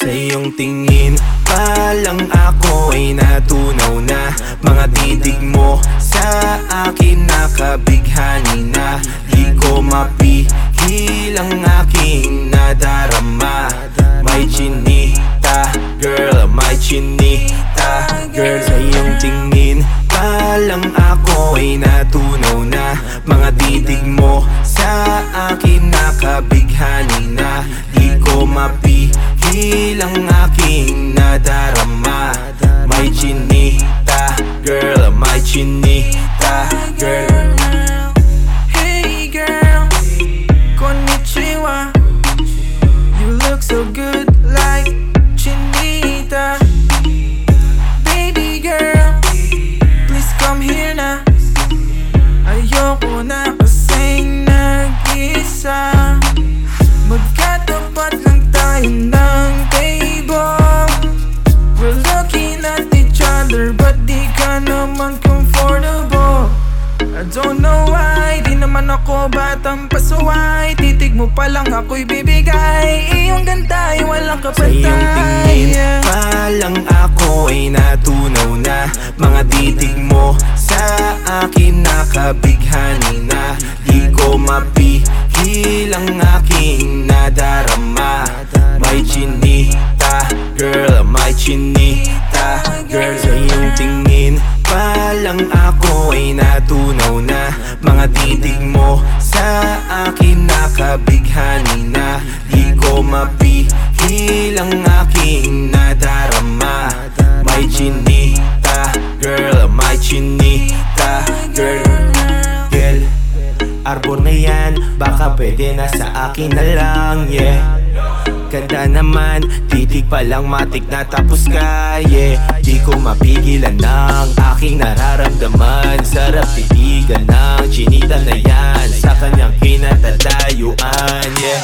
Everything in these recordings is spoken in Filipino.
iyong tingin pa lang ako ay natunaw na. Mga titig mo sa akin nakabighani na. Di ko mapigil ang aking nadarama. May chinita, girl, may chinita, girl. Sa iyong tingin pa lang ako ay natunaw na. Mga titig mo sa akin nakabighani na. Di ko mapigil ang aking nadarama. May chinita, girl, may chinita, girl. Hey girl, konnichiwa. You look so good like chinita. Baby girl, please come here na. Ayoko na kasing nag-isa. Magkatapat lang tayo ng table. We're looking at each other but di ka naman comfortable. I don't know why, di naman ako batang pasuway. Titig mo pa lang ako'y bibigay. Iyong ganda ay walang Sa kapatay. iyong tingin pa lang ako ay natunaw na. Mga titig mo sa akin nakabighani na. Di ko mapigil ang aking nadarama. May chinita, girl, may chinita, girl. Sa iyong tingin pa lang ako ay natunaw na. Mga titig mo sa akin nakabighani na. Di ko mapigil ang aking nadarama. May chinita, girl, may chinita, girl. Girl, arbor na yan, baka pwede na sa akin na lang, yeah. Ganda naman, titig pa lang matik na tapos ka, yeah. Di ko mapigilan ng aking nararamdaman. Sarap titigan ng chinita na yan sa kanyang kinatatayuan, yeah.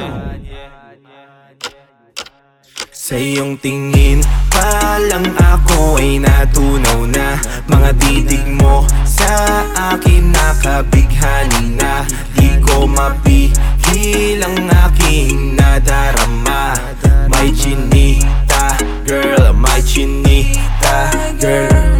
Sa iyong tingin pa lang ako ay natunaw na. Mga titig mo sa akin nakabighani na. Di ko mapigil ang aking nadarama. May chinita, girl, may chinita, girl.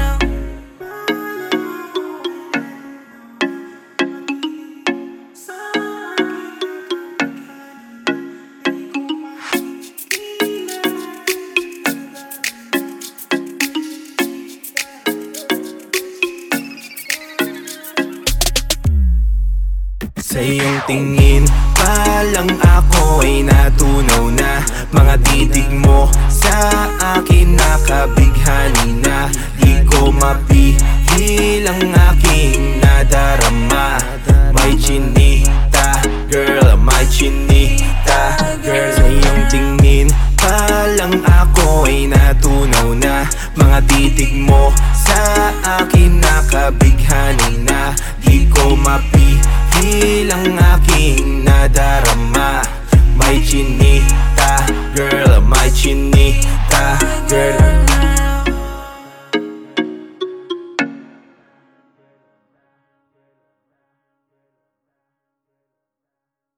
Sa iyong tingin pa lang ako ay natunaw na. Mga titig mo sa akin nakabighani na. Di ko mapigil ang aking nadarama. May chinita, girl, may chinita.